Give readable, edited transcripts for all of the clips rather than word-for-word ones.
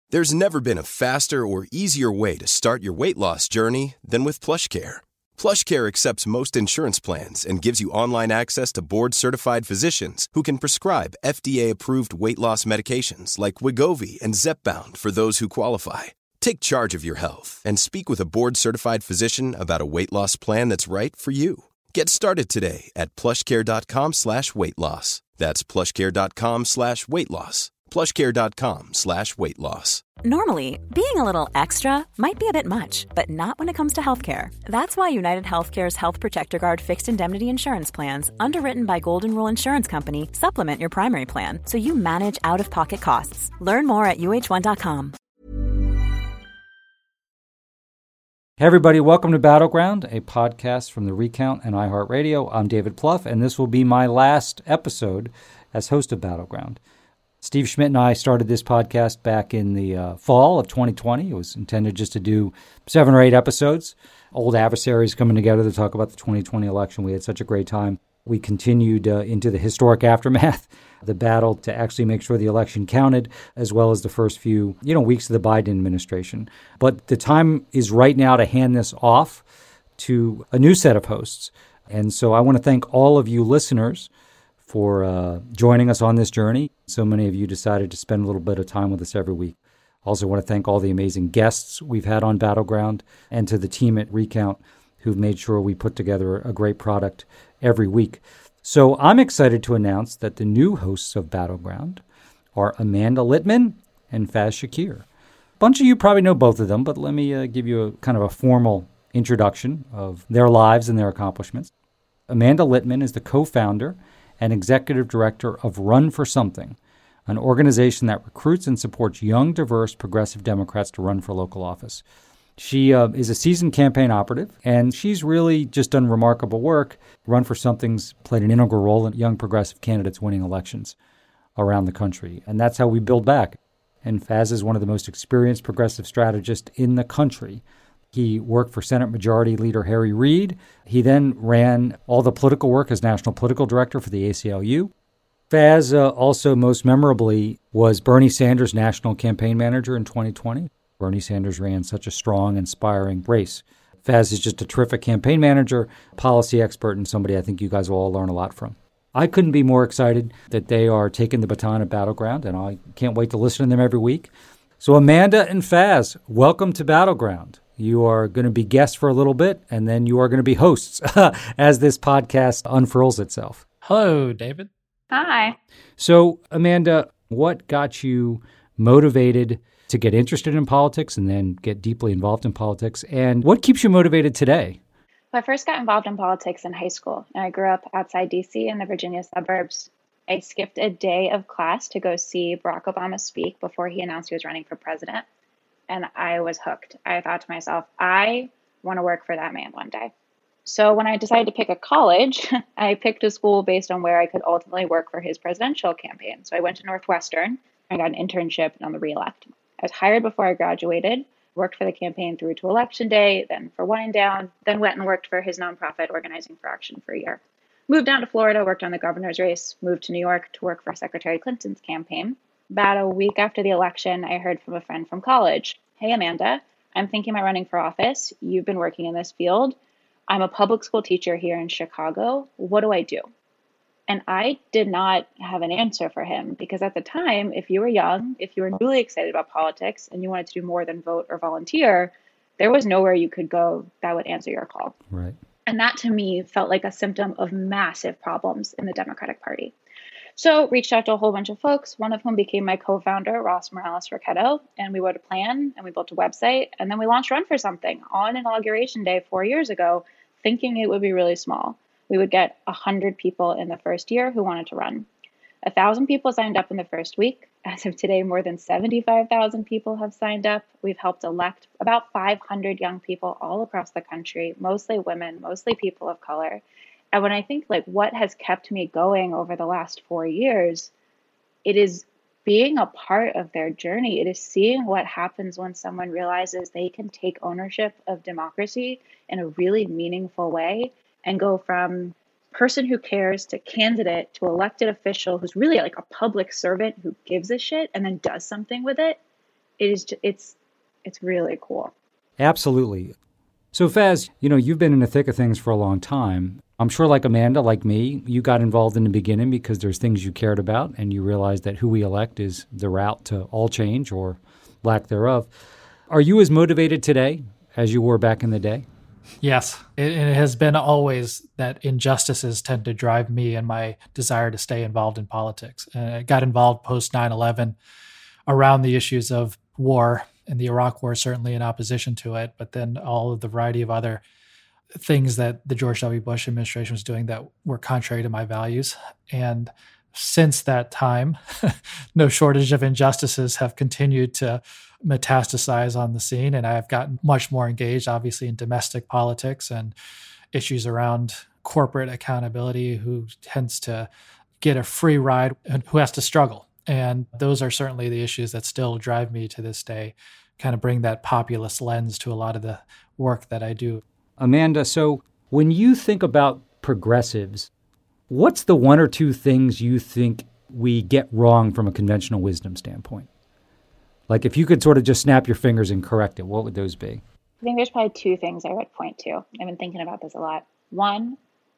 There's never been a faster or easier way to start your weight loss journey than with PlushCare. PlushCare accepts most insurance plans and gives you online access to board-certified physicians who can prescribe FDA-approved weight loss medications like Wegovy and Zepbound for those who qualify. Take charge of your health and speak with a board-certified physician about a weight loss plan that's right for you. Get started today at plushcare.com/weight-loss. That's plushcare.com/weight-loss. plushcare.com/weight-loss. Normally, being a little extra might be a bit much, but not when it comes to healthcare. That's why United Healthcare's Health Protector Guard fixed indemnity insurance plans, underwritten by Golden Rule Insurance Company, supplement your primary plan so you manage out-of-pocket costs. Learn more at uh1.com. Hey everybody, welcome to Battleground, a podcast from The Recount and iHeartRadio. I'm David Plouffe, and this will be my last episode as host of Battleground. Steve Schmidt and I started this podcast back in the fall of 2020. It was intended just to do 7 or 8 episodes. Old adversaries coming together to talk about the 2020 election. We had such a great time. We continued into the historic aftermath, the battle to actually make sure the election counted, as well as the first few weeks of the Biden administration. But the time is right now to hand this off to a new set of hosts. And so I want to thank all of you listeners for joining us on this journey. So many of you decided to spend a little bit of time with us every week. Also want to thank all the amazing guests we've had on Battleground and to the team at Recount who've made sure we put together a great product every week. So I'm excited to announce that the new hosts of Battleground are Amanda Litman and Faz Shakir. A bunch of you probably know both of them, but let me give you a kind of a formal introduction of their lives and their accomplishments. Amanda Litman is the co-founder and executive director of Run for Something, an organization that recruits and supports young, diverse, progressive Democrats to run for local office. She is a seasoned campaign operative, and she's really just done remarkable work. Run for Something's played an integral role in young progressive candidates winning elections around the country, and that's how we build back. And Faz is one of the most experienced progressive strategists in the country. He worked for Senate Majority Leader Harry Reid. He then ran all the political work as National Political Director for the ACLU. Faz also most memorably was Bernie Sanders' National Campaign Manager in 2020. Bernie Sanders ran such a strong, inspiring race. Faz is just a terrific campaign manager, policy expert, and somebody I think you guys will all learn a lot from. I couldn't be more excited that they are taking the baton at Battleground, and I can't wait to listen to them every week. So Amanda and Faz, welcome to Battleground. You are going to be guests for a little bit, and then you are going to be hosts as this podcast unfurls itself. Hello, David. Hi. So, Amanda, what got you motivated to get interested in politics and then get deeply involved in politics? And what keeps you motivated today? Well, I first got involved in politics in high school. I grew up outside D.C. in the Virginia suburbs. I skipped a day of class to go see Barack Obama speak before he announced he was running for president. And I was hooked. I thought to myself, I want to work for that man one day. So when I decided to pick a college, I picked a school based on where I could ultimately work for his presidential campaign. So I went to Northwestern. I got an internship on the reelect. I was hired before I graduated, worked for the campaign through to election day, then for Wind Down, then went and worked for his nonprofit Organizing for Action for a year. Moved down to Florida, worked on the governor's race, moved to New York to work for Secretary Clinton's campaign. About a week after the election, I heard from a friend from college. Hey, Amanda, I'm thinking about running for office. You've been working in this field. I'm a public school teacher here in Chicago. What do I do? And I did not have an answer for him because at the time, if you were young, if you were newly excited about politics and you wanted to do more than vote or volunteer, there was nowhere you could go that would answer your call. Right. And that to me felt like a symptom of massive problems in the Democratic Party. So reached out to a whole bunch of folks, one of whom became my co-founder, Ross Morales-Raquetto, and we wrote a plan and we built a website and then we launched Run for Something on Inauguration Day 4 years ago, thinking it would be really small. We would get 100 people in the first year who wanted to run. 1,000 people signed up in the first week. As of today, more than 75,000 people have signed up. We've helped elect about 500 young people all across the country, mostly women, mostly people of color. And when I think what has kept me going over the last 4 years, it is being a part of their journey. It is seeing what happens when someone realizes they can take ownership of democracy in a really meaningful way and go from person who cares to candidate to elected official who's really like a public servant who gives a shit and then does something with it. it's really cool. Absolutely. So Faz, you've been in the thick of things for a long time. I'm sure like Amanda, like me, you got involved in the beginning because there's things you cared about and you realized that who we elect is the route to all change or lack thereof. Are you as motivated today as you were back in the day? Yes. It has been always that injustices tend to drive me and my desire to stay involved in politics. I got involved post 9/11 around the issues of war, and the Iraq War, certainly in opposition to it, but then all of the variety of other things that the George W. Bush administration was doing that were contrary to my values. And since that time, no shortage of injustices have continued to metastasize on the scene. And I've gotten much more engaged, obviously, in domestic politics and issues around corporate accountability, who tends to get a free ride and who has to struggle. And those are certainly the issues that still drive me to this day, kind of bring that populist lens to a lot of the work that I do. Amanda, so when you think about progressives, what's the one or two things you think we get wrong from a conventional wisdom standpoint? Like if you could sort of just snap your fingers and correct it, what would those be? I think there's probably two things I would point to. I've been thinking about this a lot. One,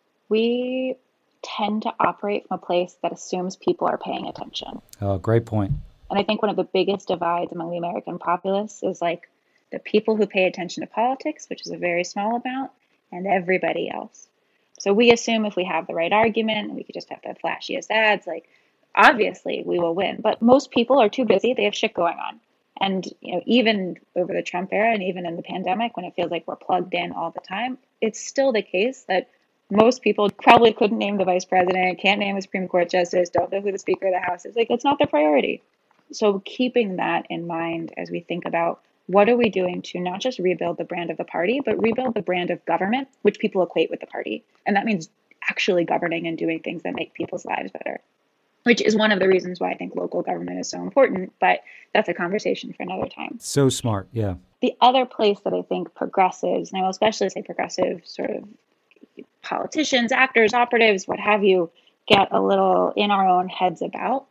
we tend to operate from a place that assumes people are paying attention. Oh, great point. And I think one of the biggest divides among the American populace is like the people who pay attention to politics, which is a very small amount, and everybody else. So we assume if we have the right argument, we could just have the flashiest ads, like obviously we will win. But most people are too busy. They have shit going on. And even over the Trump era and even in the pandemic, when it feels like we're plugged in all the time, it's still the case that most people probably couldn't name the vice president, can't name a Supreme Court justice, don't know who the Speaker of the House is. Like, it's not their priority. So keeping that in mind as we think about what are we doing to not just rebuild the brand of the party, but rebuild the brand of government, which people equate with the party. And that means actually governing and doing things that make people's lives better, which is one of the reasons why I think local government is so important. But that's a conversation for another time. So smart, yeah. The other place that I think progressives, and I will especially say progressive sort of politicians, actors, operatives, what have you, get a little in our own heads about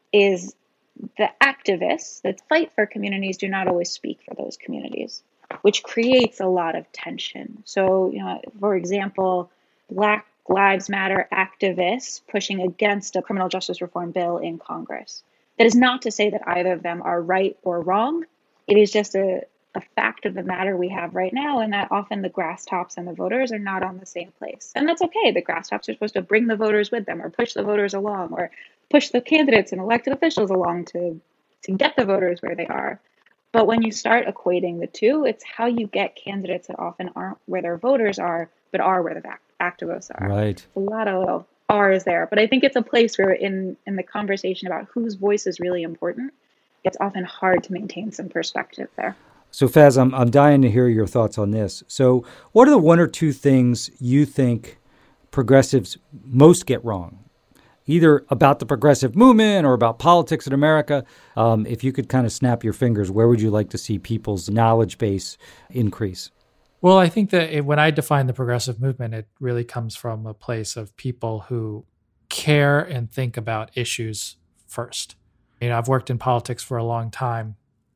is the activists that fight for communities do not always speak for those communities, which creates a lot of tension. So, for example, Black Lives Matter activists pushing against a criminal justice reform bill in Congress. That is not to say that either of them are right or wrong. It is just a fact of the matter we have right now, and that often the grass tops and the voters are not on the same place. And that's okay. The grass tops are supposed to bring the voters with them or push the voters along or push the candidates and elected officials along to get the voters where they are. But when you start equating the two, it's how you get candidates that often aren't where their voters are, but are where the activists are. Right. A lot of little R's there. But I think it's a place where in the conversation about whose voice is really important, it's often hard to maintain some perspective there. So Faz, I'm dying to hear your thoughts on this. So what are the one or two things you think progressives most get wrong, either about the progressive movement or about politics in America? If you could kind of snap your fingers, where would you like to see people's knowledge base increase? Well, I think that when I define the progressive movement, it really comes from a place of people who care and think about issues first. I've worked in politics for a long time.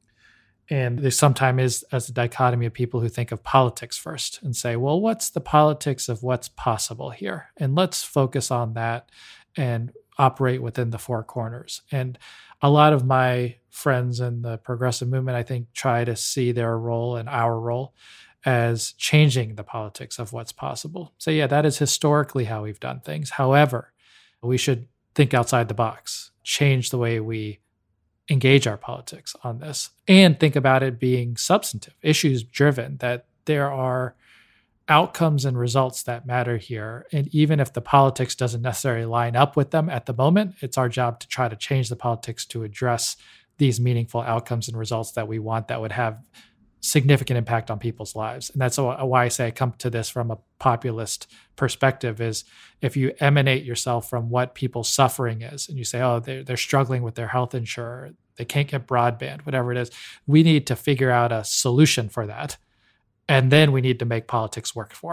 And there sometimes is as a dichotomy of people who think of politics first and say, well, what's the politics of what's possible here? And let's focus on that and operate within the four corners. And a lot of my friends in the progressive movement, I think, try to see their role and our role as changing the politics of what's possible. So yeah, that is historically how we've done things. However, we should think outside the box, change the way we engage our politics on this, and think about it being substantive, issues driven, that there are outcomes and results that matter here. And even if the politics doesn't necessarily line up with them at the moment, it's our job to try to change the politics to address these meaningful outcomes and results that we want that would have significant impact on people's lives. And that's why I say I come to this from a populist perspective, is if you emanate yourself from what people's suffering is and you say, oh, they're struggling with their health insurer, they can't get broadband, whatever it is, we need to figure out a solution for that. And then we need to make politics work for it.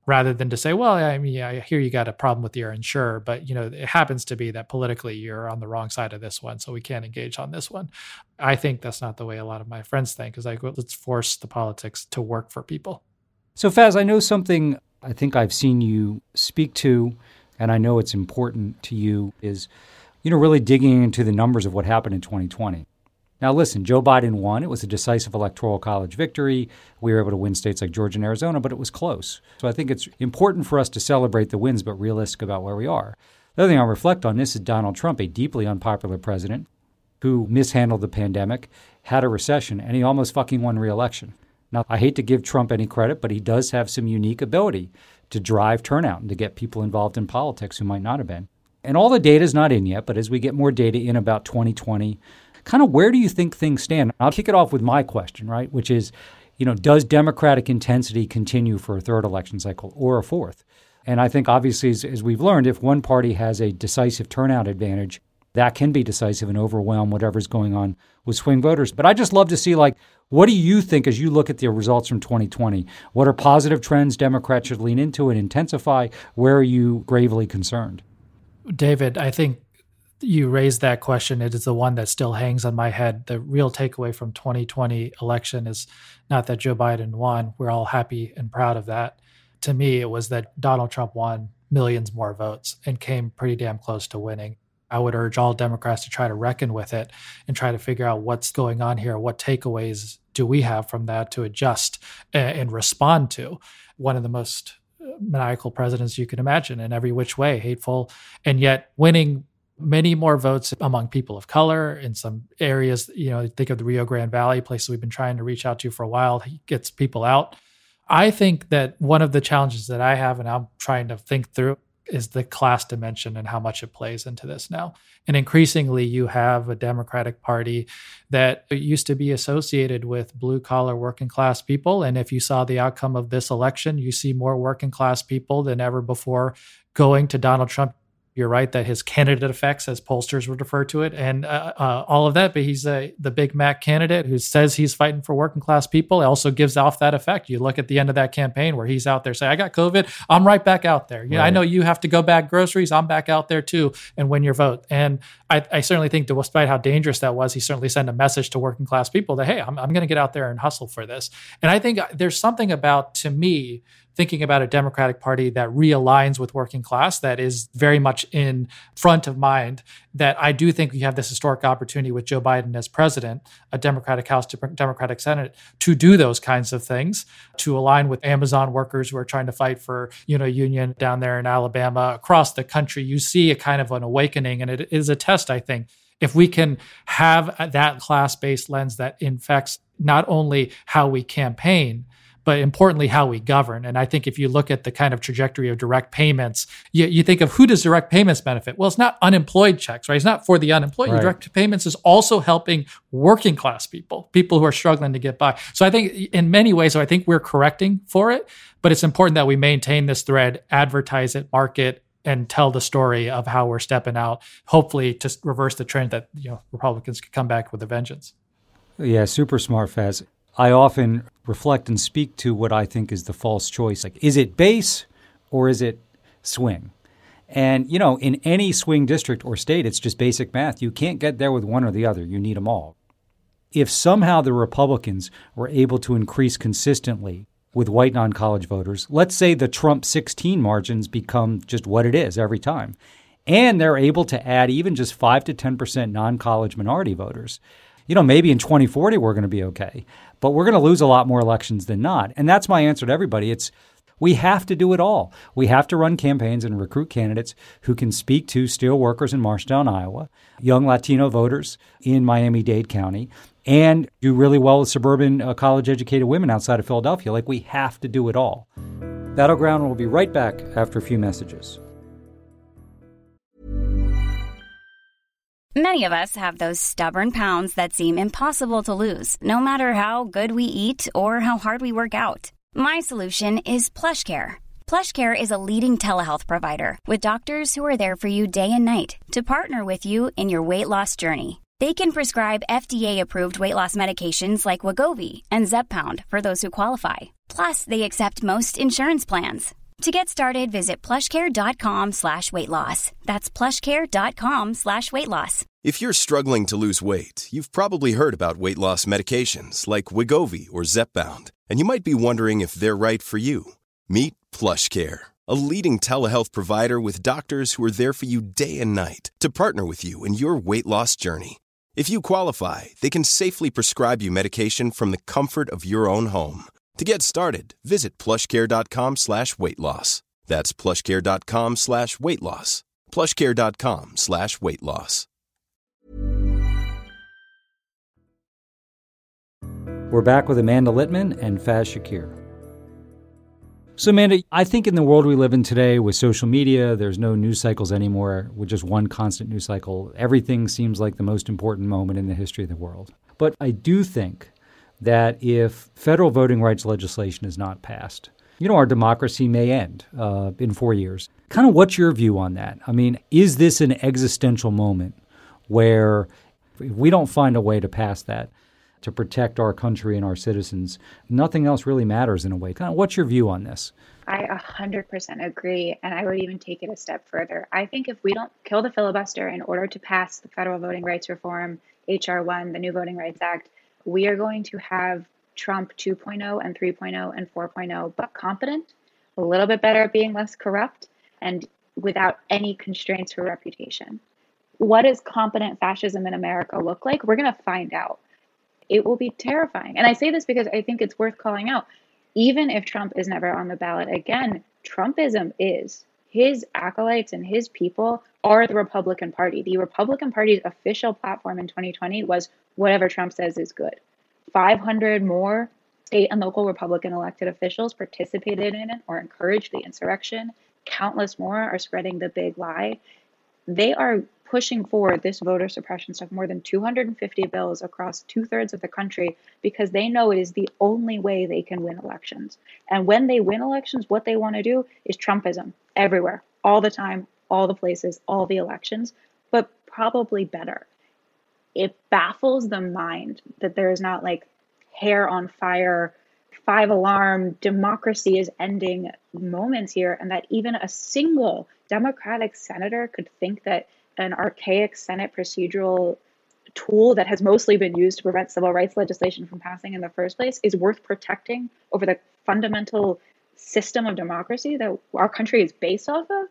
rather than to say, well, I mean, I hear you got a problem with your insurer, but it happens to be that politically you're on the wrong side of this one, so we can't engage on this one. I think that's not the way a lot of my friends think, is like, well, let's force the politics to work for people. So Faz, I know something I think I've seen you speak to, and I know it's important to you, is, really digging into the numbers of what happened in 2020. Now, listen, Joe Biden won. It was a decisive electoral college victory. We were able to win states like Georgia and Arizona, but it was close. So I think it's important for us to celebrate the wins, but realistic about where we are. The other thing I'll reflect on this is Donald Trump, a deeply unpopular president who mishandled the pandemic, had a recession, and he almost fucking won re-election. Now, I hate to give Trump any credit, but he does have some unique ability to drive turnout and to get people involved in politics who might not have been. And all the data is not in yet, but as we get more data in about 2020, kind of where do you think things stand? I'll kick it off with my question, right, which is, does Democratic intensity continue for a third election cycle or a fourth? And I think obviously, as we've learned, if one party has a decisive turnout advantage, that can be decisive and overwhelm whatever's going on with swing voters. But I just love to see, what do you think as you look at the results from 2020? What are positive trends Democrats should lean into and intensify? Where are you gravely concerned? David, I think you raised that question. It is the one that still hangs on my head. The real takeaway from 2020 election is not that Joe Biden won. We're all happy and proud of that. To me, it was that Donald Trump won millions more votes and came pretty damn close to winning. I would urge all Democrats to try to reckon with it and try to figure out what's going on here. What takeaways do we have from that to adjust and respond to? One of the most maniacal presidents you can imagine in every which way, hateful, and yet winning many more votes among people of color in some areas. Think of the Rio Grande Valley, places we've been trying to reach out to for a while. He gets people out. I think that one of the challenges that I have, and I'm trying to think through, is the class dimension and how much it plays into this now. And increasingly, you have a Democratic Party that used to be associated with blue-collar working-class people. And if you saw the outcome of this election, you see more working-class people than ever before going to Donald Trump. You're right that his candidate effects, as pollsters would refer to it, and all of that. But he's the Big Mac candidate who says he's fighting for working class people. It also gives off that effect. You look at the end of that campaign where he's out there saying, I got COVID. I'm right back out there. Right. I know you have to go bag groceries. I'm back out there too, and win your vote. And I certainly think, despite how dangerous that was, he certainly sent a message to working class people that, hey, I'm going to get out there and hustle for this. And I think there's something about, to me, thinking about a Democratic Party that realigns with working class, that is very much in front of mind, that I do think we have this historic opportunity with Joe Biden as president, a Democratic House, Democratic Senate, to do those kinds of things, to align with Amazon workers who are trying to fight for, a union down there in Alabama. Across the country, you see a kind of an awakening, and it is a test, I think. If we can have that class-based lens that infects not only how we campaign, but importantly, how we govern. And I think if you look at the kind of trajectory of direct payments, you think of who does direct payments benefit? Well, it's not unemployed checks, right? It's not for the unemployed. Right. Direct payments is also helping working class people who are struggling to get by. So I think in many ways, I think we're correcting for it, but it's important that we maintain this thread, advertise it, market, and tell the story of how we're stepping out, hopefully to reverse the trend that Republicans could come back with a vengeance. Yeah, super smart, Faz. I often reflect and speak to what I think is the false choice. Is it base or is it swing? And, in any swing district or state, it's just basic math. You can't get there with one or the other. You need them all. If somehow the Republicans were able to increase consistently with white non-college voters, let's say the Trump 16 margins become just what it is every time, and they're able to add even just 5 to 10% non-college minority voters, maybe in 2040 we're going to be okay, but we're going to lose a lot more elections than not. And that's my answer to everybody. We have to do it all. We have to run campaigns and recruit candidates who can speak to steel workers in Marshtown, Iowa, young Latino voters in Miami-Dade County, and do really well with suburban college-educated women outside of Philadelphia. We have to do it all. Battleground will be right back after a few messages. Many of us have those stubborn pounds that seem impossible to lose, no matter how good we eat or how hard we work out. My solution is PlushCare. PlushCare is a leading telehealth provider with doctors who are there for you day and night to partner with you in your weight loss journey. They can prescribe FDA-approved weight loss medications like Wegovy and Zepbound for those who qualify. Plus, they accept most insurance plans. To get started, visit plushcare.com/weightloss. That's plushcare.com/weightloss. If you're struggling to lose weight, you've probably heard about weight loss medications like Wegovy or Zepbound, and you might be wondering if they're right for you. Meet PlushCare, a leading telehealth provider with doctors who are there for you day and night to partner with you in your weight loss journey. If you qualify, they can safely prescribe you medication from the comfort of your own home. To get started, visit plushcare.com/weightloss. That's plushcare.com/weightloss. plushcare.com/weightloss. We're back with Amanda Litman and Faz Shakir. So, Amanda, I think in the world we live in today with social media, there's no news cycles anymore with just one constant news cycle. Everything seems like the most important moment in the history of the world. But I do think that if federal voting rights legislation is not passed, our democracy may end in 4 years. Kind of what's your view on that? I mean, is this an existential moment where if we don't find a way to pass that, to protect our country and our citizens, nothing else really matters in a way? Kind of what's your view on this? I 100% agree, and I would even take it a step further. I think if we don't kill the filibuster in order to pass the federal voting rights reform, H.R. 1, the new Voting Rights Act, we are going to have Trump 2.0 and 3.0 and 4.0, but competent, a little bit better at being less corrupt, and without any constraints for reputation. What does competent fascism in America look like? We're going to find out. It will be terrifying. And I say this because I think it's worth calling out. Even if Trump is never on the ballot again, Trumpism is. His acolytes and his people are the Republican Party. The Republican Party's official platform in 2020 was whatever Trump says is good. 500 more state and local Republican elected officials participated in it or encouraged the insurrection. Countless more are spreading the big lie. They are pushing forward this voter suppression stuff, more than 250 bills across 2/3 of the country, because they know it is the only way they can win elections. And when they win elections, what they want to do is Trumpism everywhere, all the time, all the places, all the elections, but probably better. It baffles the mind that there is not like hair on fire, 5-alarm, democracy is ending moments here, and that even a single Democratic senator could think that an archaic Senate procedural tool that has mostly been used to prevent civil rights legislation from passing in the first place is worth protecting over the fundamental system of democracy that our country is based off of.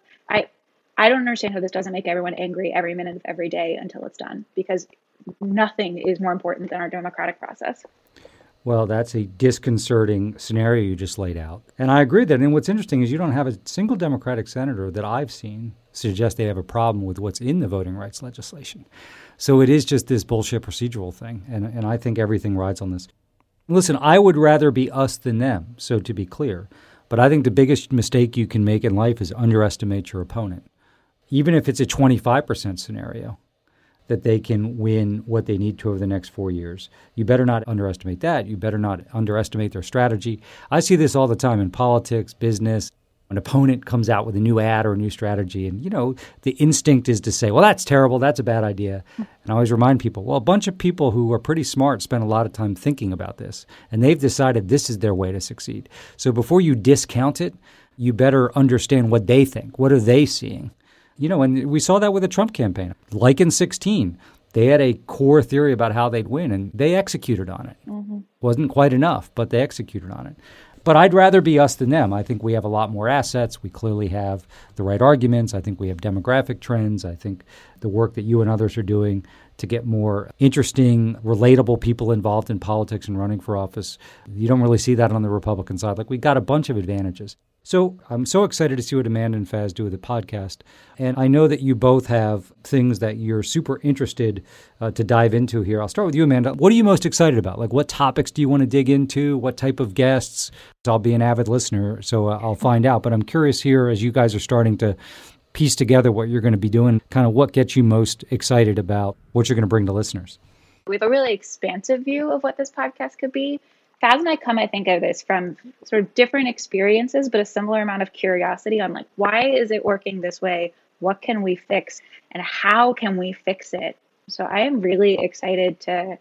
I don't understand how this doesn't make everyone angry every minute of every day until it's done, because nothing is more important than our democratic process. Well, that's a disconcerting scenario you just laid out. And I agree that. And what's interesting is you don't have a single Democratic senator that I've seen suggest they have a problem with what's in the voting rights legislation. So it is just this bullshit procedural thing. And I think everything rides on this. Listen, I would rather be us than them, so to be clear. But I think the biggest mistake you can make in life is underestimate your opponent. Even if it's a 25% scenario that they can win what they need to over the next 4 years. You better not underestimate that. You better not underestimate their strategy. I see this all the time in politics, business. An opponent comes out with a new ad or a new strategy, and, the instinct is to say, well, that's terrible. That's a bad idea. And I always remind people, well, a bunch of people who are pretty smart spend a lot of time thinking about this, and they've decided this is their way to succeed. So before you discount it, you better understand what they think. What are they seeing? And we saw that with the Trump campaign. Like in 2016, they had a core theory about how they'd win, and they executed on it. Mm-hmm. Wasn't quite enough, but they executed on it. But I'd rather be us than them. I think we have a lot more assets. We clearly have the right arguments. I think we have demographic trends. I think the work that you and others are doing to get more interesting, relatable people involved in politics and running for office, you don't really see that on the Republican side. Like, we got a bunch of advantages. So I'm so excited to see what Amanda and Faz do with the podcast. And I know that you both have things that you're super interested to dive into here. I'll start with you, Amanda. What are you most excited about? Like, what topics do you want to dig into? What type of guests? I'll be an avid listener, so I'll find out. But I'm curious here, as you guys are starting to piece together what you're going to be doing, kind of what gets you most excited about what you're going to bring to listeners. We have a really expansive view of what this podcast could be. Faz and I come, I think, of this from sort of different experiences, but a similar amount of curiosity on, like, why is it working this way? What can we fix? And how can we fix it? So I am really excited to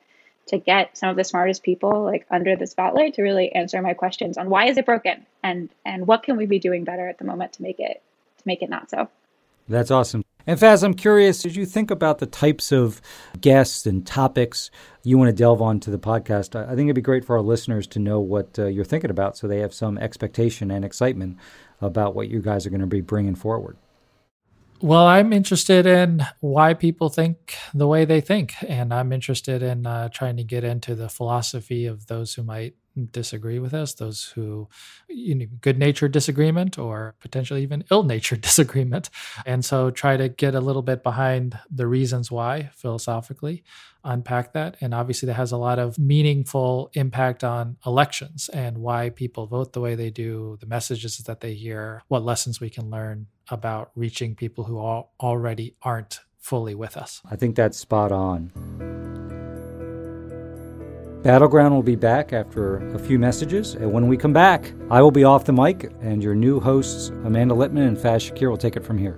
to get some of the smartest people like under the spotlight to really answer my questions on why is it broken and what can we be doing better at the moment to make it not so. That's awesome. And Faz, I'm curious, as you think about the types of guests and topics you want to delve onto the podcast, I think it'd be great for our listeners to know what you're thinking about so they have some expectation and excitement about what you guys are going to be bringing forward. Well, I'm interested in why people think the way they think, and I'm interested in trying to get into the philosophy of those who might disagree with us, those who, good-natured disagreement or potentially even ill-natured disagreement. And so try to get a little bit behind the reasons why philosophically, unpack that. And obviously that has a lot of meaningful impact on elections and why people vote the way they do, the messages that they hear, what lessons we can learn about reaching people who already aren't fully with us. I think that's spot on. Battleground will be back after a few messages. And when we come back, I will be off the mic, and your new hosts, Amanda Litman and Faz Shakir, will take it from here.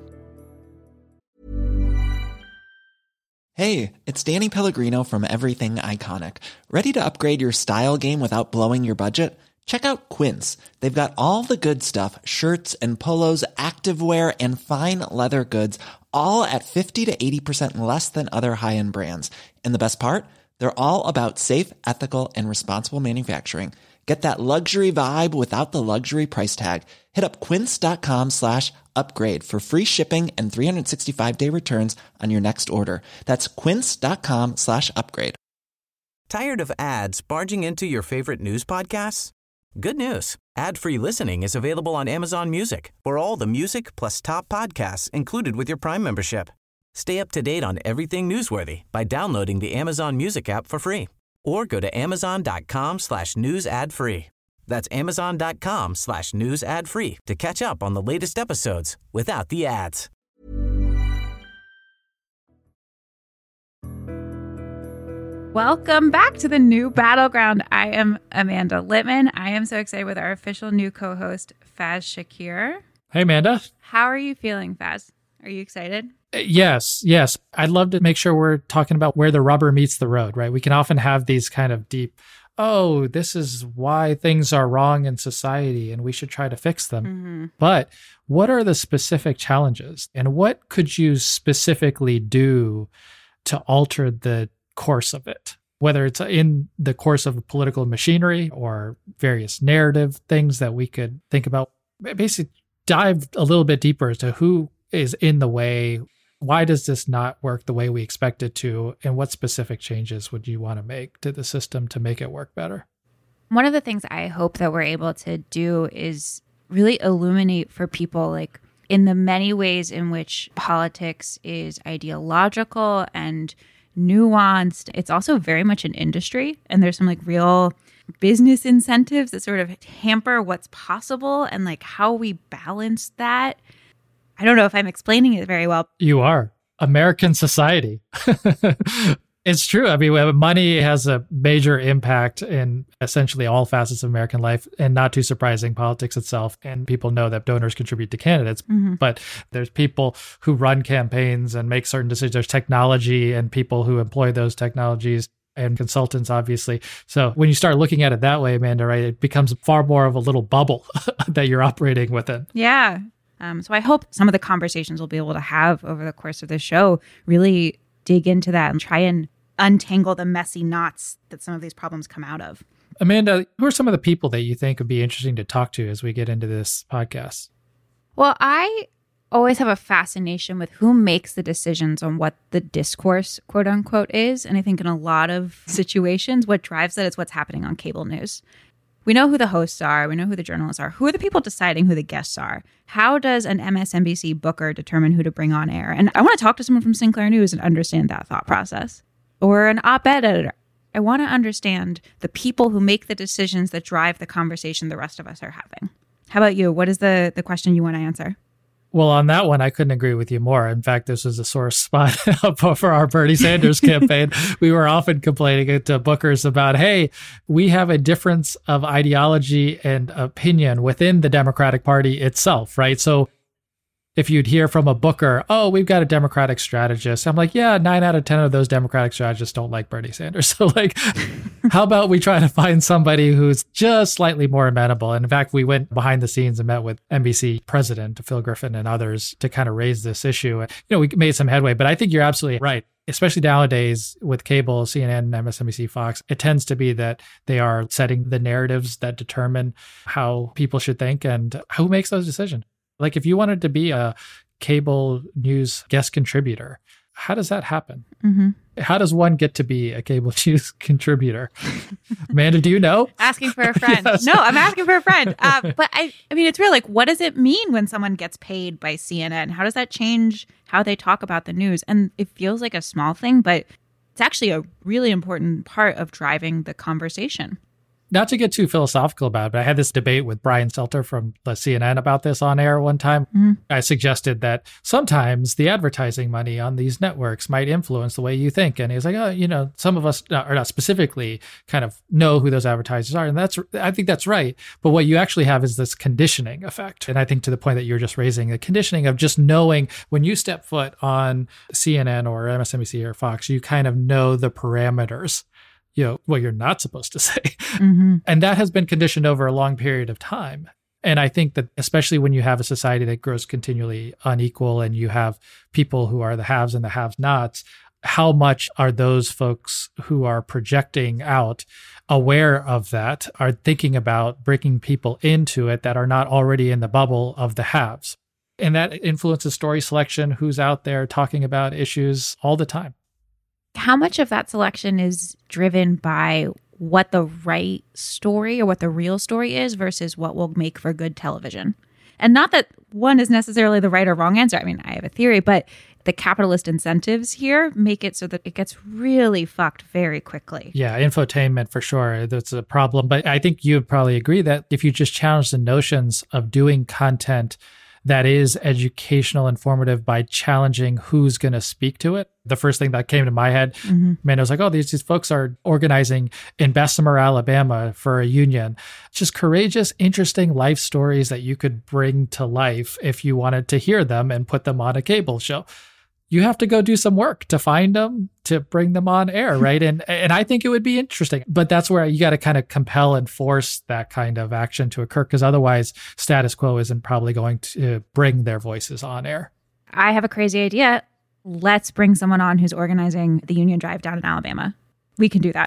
Hey, it's Danny Pellegrino from Everything Iconic. Ready to upgrade your style game without blowing your budget? Check out Quince. They've got all the good stuff, shirts and polos, activewear, and fine leather goods, all at 50 to 80% less than other high-end brands. And the best part? They're all about safe, ethical, and responsible manufacturing. Get that luxury vibe without the luxury price tag. Hit up quince.com/upgrade for free shipping and 365-day returns on your next order. That's quince.com/upgrade. Tired of ads barging into your favorite news podcasts? Good news. Ad-free listening is available on Amazon Music for all the music plus top podcasts included with your Prime membership. Stay up to date on everything newsworthy by downloading the Amazon Music app for free or go to amazon.com/news ad free. That's amazon.com/news ad free to catch up on the latest episodes without the ads. Welcome back to the new Battleground. I am Amanda Litman. I am so excited with our official new co-host, Faz Shakir. Hey, Amanda. How are you feeling, Faz? Are you excited? Yes. I'd love to make sure we're talking about where the rubber meets the road, right? We can often have these kind of deep, this is why things are wrong in society and we should try to fix them. Mm-hmm. But what are the specific challenges and what could you specifically do to alter the course of it? Whether it's in the course of political machinery or various narrative things that we could think about, basically dive a little bit deeper as to who is in the way. Why does this not work the way we expect it to? And what specific changes would you want to make to the system to make it work better? One of the things I hope that we're able to do is really illuminate for people, like in the many ways in which politics is ideological and nuanced. It's also very much an industry, and there's some like real business incentives that sort of hamper what's possible and like how we balance that. I don't know if I'm explaining it very well. You are. American society. It's true. I mean, money has a major impact in essentially all facets of American life, and not too surprising, politics itself. And people know that donors contribute to candidates, but there's people who run campaigns and make certain decisions. There's technology and people who employ those technologies and consultants, obviously. So when you start looking at it that way, Amanda, right, it becomes far more of a little bubble that you're operating within. Yeah. So I hope some of the conversations we'll be able to have over the course of the show really dig into that and try and untangle the messy knots that some of these problems come out of. Amanda, who are some of the people that you think would be interesting to talk to as we get into this podcast? Well, I always have a fascination with who makes the decisions on what the discourse, quote unquote, is. And I think in a lot of situations, what drives that is what's happening on cable news. We know who the hosts are. We know who the journalists are. Who are the people deciding who the guests are? How does an MSNBC booker determine who to bring on air? And I want to talk to someone from Sinclair News and understand that thought process. Or an op-ed editor. I want to understand the people who make the decisions that drive the conversation the rest of us are having. How about you? What is the question you want to answer? Well, on that one, I couldn't agree with you more. In fact, this was a sore spot for our Bernie Sanders campaign. We were often complaining to bookers about, hey, we have a difference of ideology and opinion within the Democratic Party itself, right? So if you'd hear from a booker, oh, we've got a Democratic strategist. I'm like, yeah, 9 out of 10 of those Democratic strategists don't like Bernie Sanders. So like, how about we try to find somebody who's just slightly more amenable? And in fact, we went behind the scenes and met with NBC president Phil Griffin and others to kind of raise this issue. We made some headway, but I think you're absolutely right. Especially nowadays with cable, CNN, MSNBC, Fox, it tends to be that they are setting the narratives that determine how people should think and who makes those decisions. Like if you wanted to be a cable news guest contributor, how does that happen? Mm-hmm. How does one get to be a cable news contributor? Amanda, do you know? Asking for a friend. Yes. No, I'm asking for a friend. But I mean, it's really like, what does it mean when someone gets paid by CNN? How does that change how they talk about the news? And it feels like a small thing, but it's actually a really important part of driving the conversation. Not to get too philosophical about it, but I had this debate with Brian Stelter from CNN about this on air one time. Mm-hmm. I suggested that sometimes the advertising money on these networks might influence the way you think. And he was like, oh, some of us are not specifically kind of know who those advertisers are. And I think that's right. But what you actually have is this conditioning effect. And I think to the point that you're just raising, the conditioning of just knowing when you step foot on CNN or MSNBC or Fox, you kind of know the parameters. What you're not supposed to say. Mm-hmm. And that has been conditioned over a long period of time. And I think that especially when you have a society that grows continually unequal and you have people who are the haves and the have-nots, how much are those folks who are projecting out aware of that, are thinking about bringing people into it that are not already in the bubble of the haves? And that influences story selection, who's out there talking about issues all the time. How much of that selection is driven by what the right story or what the real story is versus what will make for good television? And not that one is necessarily the right or wrong answer. I mean, I have a theory, but the capitalist incentives here make it so that it gets really fucked very quickly. Yeah, infotainment for sure. That's a problem. But I think you would probably agree that if you just challenge the notions of doing content that is educational, informative by challenging who's going to speak to it. The first thing that came to my head, man, I was like, oh, these folks are organizing in Bessemer, Alabama for a union. Just courageous, interesting life stories that you could bring to life if you wanted to hear them and put them on a cable show. You have to go do some work to find them, to bring them on air, right? And I think it would be interesting. But that's where you got to kind of compel and force that kind of action to occur, because otherwise status quo isn't probably going to bring their voices on air. I have a crazy idea. Let's bring someone on who's organizing the union drive down in Alabama. We can do that.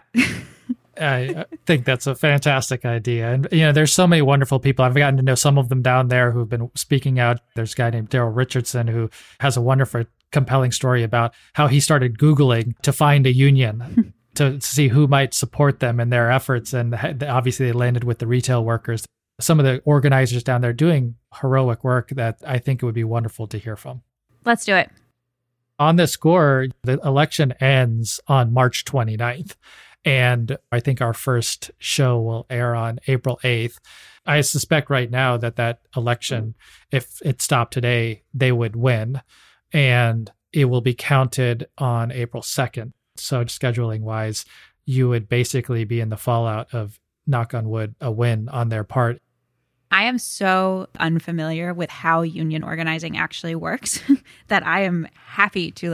I think that's a fantastic idea. And, there's so many wonderful people. I've gotten to know some of them down there who've been speaking out. There's a guy named Daryl Richardson who has a wonderful, compelling story about how he started Googling to find a union to see who might support them in their efforts. And obviously they landed with the retail workers. Some of the organizers down there doing heroic work that I think it would be wonderful to hear from. Let's do it. On this score, the election ends on March 29th. And I think our first show will air on April 8th. I suspect right now that election, if it stopped today, they would win. And it will be counted on April 2nd. So scheduling wise, you would basically be in the fallout of, knock on wood, a win on their part. I am so unfamiliar with how union organizing actually works that I am happy to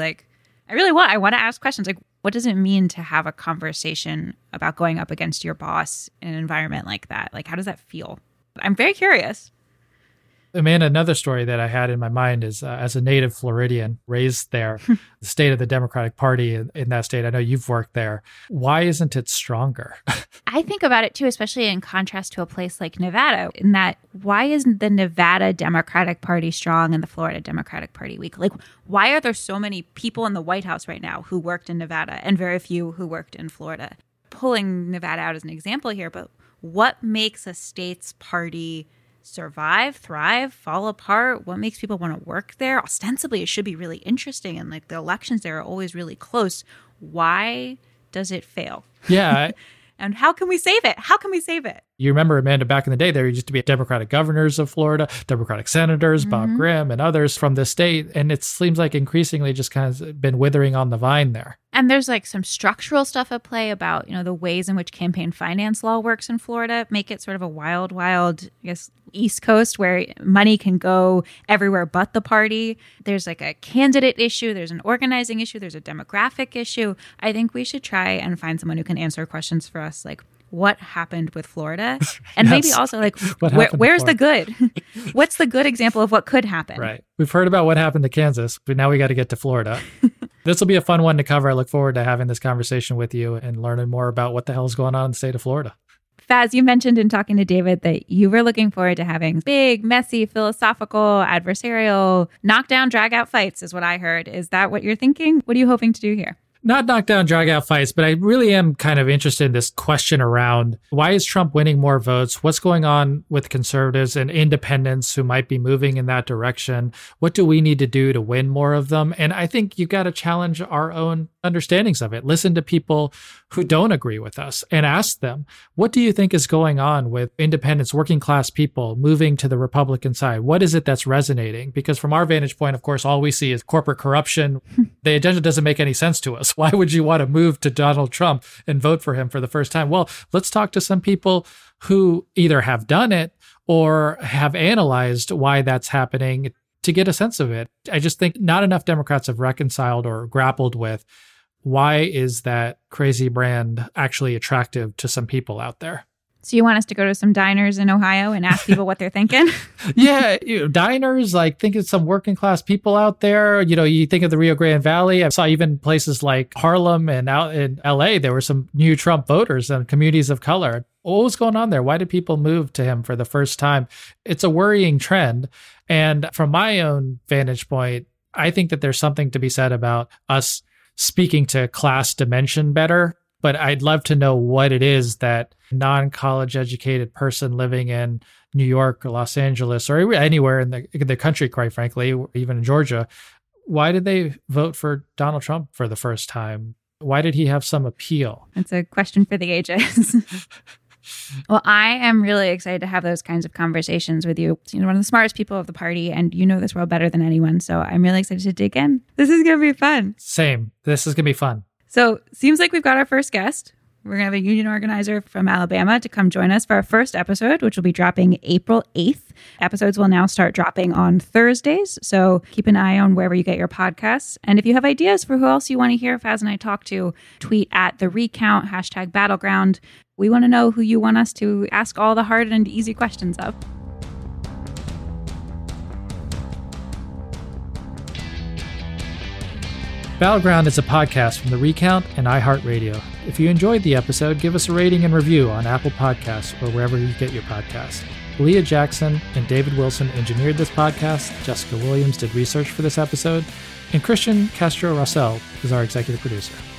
I want to ask questions like, what does it mean to have a conversation about going up against your boss in an environment like that? Like, how does that feel? I'm very curious. Amanda, another story that I had in my mind is as a native Floridian raised there, the state of the Democratic Party in that state. I know you've worked there. Why isn't it stronger? I think about it too, especially in contrast to a place like Nevada, in that why isn't the Nevada Democratic Party strong and the Florida Democratic Party weak? Like, why are there so many people in the White House right now who worked in Nevada and very few who worked in Florida? Pulling Nevada out as an example here, but what makes a state's party survive, thrive, fall apart? What makes people want to work there? Ostensibly, it should be really interesting, and the elections there are always really close. Why does it fail? Yeah. And how can we save it? How can we save it? You remember, Amanda, back in the day, there used to be Democratic governors of Florida, Democratic senators, Bob Grimm and others from the state. And it seems like increasingly just kind of been withering on the vine there. And there's some structural stuff at play about, the ways in which campaign finance law works in Florida, make it sort of a wild, I guess, East Coast where money can go everywhere but the party. There's like a candidate issue. There's an organizing issue. There's a demographic issue. I think we should try and find someone who can answer questions for us, like what happened with Florida? And Yes. maybe also like, Florida? where's the good? What's the good example of what could happen? Right. We've heard about what happened to Kansas, but now we got to get to Florida. This will be a fun one to cover. I look forward to having this conversation with you and learning more about what the hell is going on in the state of Florida. Faz, you mentioned in talking to David that you were looking forward to having big, messy, philosophical, adversarial, knockdown, drag out fights is what I heard. Is that what you're thinking? What are you hoping to do here? Not knockdown, drag out fights, but I really am kind of interested in this question around why is Trump winning more votes? What's going on with conservatives and independents who might be moving in that direction? What do we need to do to win more of them? And I think you've got to challenge our own understandings of it. Listen to people who don't agree with us and ask them, what do you think is going on with independents, working class people moving to the Republican side? What is it that's resonating? Because from our vantage point, of course, all we see is corporate corruption. The agenda doesn't make any sense to us. Why would you want to move to Donald Trump and vote for him for the first time? Well, let's talk to some people who either have done it or have analyzed why that's happening to get a sense of it. I just think not enough Democrats have reconciled or grappled with why is that crazy brand actually attractive to some people out there. So you want us to go to some diners in Ohio and ask people what they're thinking? Yeah, diners, like think of some working class people out there. You think of the Rio Grande Valley. I saw even places like Harlem and out in LA, there were some new Trump voters and communities of color. What was going on there? Why did people move to him for the first time? It's a worrying trend. And from my own vantage point, I think that there's something to be said about us speaking to class dimension better. But I'd love to know what it is that non-college educated person living in New York or Los Angeles or anywhere in the country, quite frankly, even in Georgia, why did they vote for Donald Trump for the first time? Why did he have some appeal? It's a question for the ages. Well, I am really excited to have those kinds of conversations with you. You're one of the smartest people of the party, and you know this world better than anyone. So I'm really excited to dig in. This is going to be fun. Same. This is going to be fun. So seems like we've got our first guest. We're going to have a union organizer from Alabama to come join us for our first episode, which will be dropping April 8th. Episodes will now start dropping on Thursdays. So keep an eye on wherever you get your podcasts. And if you have ideas for who else you want to hear Faz and I talk to, tweet at The Recount, #Battleground. We want to know who you want us to ask all the hard and easy questions of. Battleground is a podcast from The Recount and iHeartRadio. If you enjoyed the episode, give us a rating and review on Apple Podcasts or wherever you get your podcasts. Leah Jackson and David Wilson engineered this podcast. Jessica Williams did research for this episode. And Christian Castro-Russell is our executive producer.